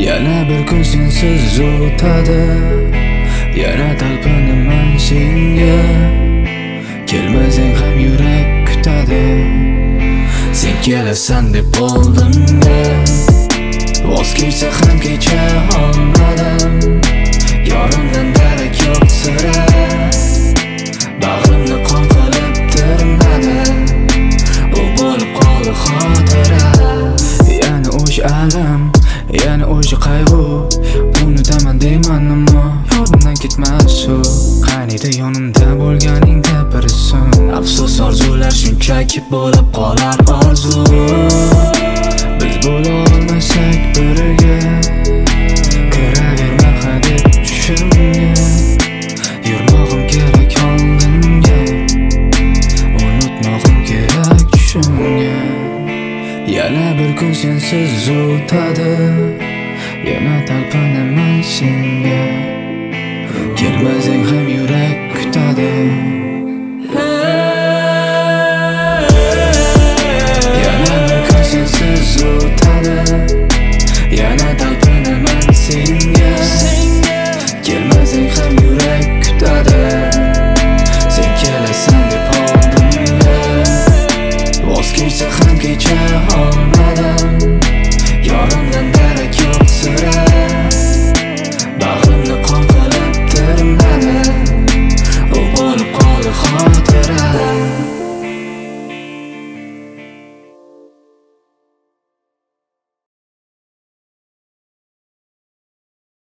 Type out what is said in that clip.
Yana bir kun sensiz o'tadi, yana talpinaman senga. Kelmasang ham yurak kutadi, sen kelasan deb oldimga. Voz kechsa ham kecha olmadim, yonimdan darak yo'q sira. Bag'rimni qon qilib tirnadi, u bo'lib qoldi xotira. Yana o'sha alam, yana o'sha qayg'u, unutaman deyman ammo yodimdan ketmas u. Qaniydi yonimda bo'lganingda bir so'ng. Afsus orzular shunchaki bo'lib qolar orzu. Biz bo'la olmasak birga, kiraverma hadeb tushimga. Yurmog'im kerak oldinga, unutmog'im kerak tushimga. Yana bir kun sensiz o'tadi, yana talpinaman senga. Kelmasang ham yurak kutadi, yana bir kun sensiz o'tadi.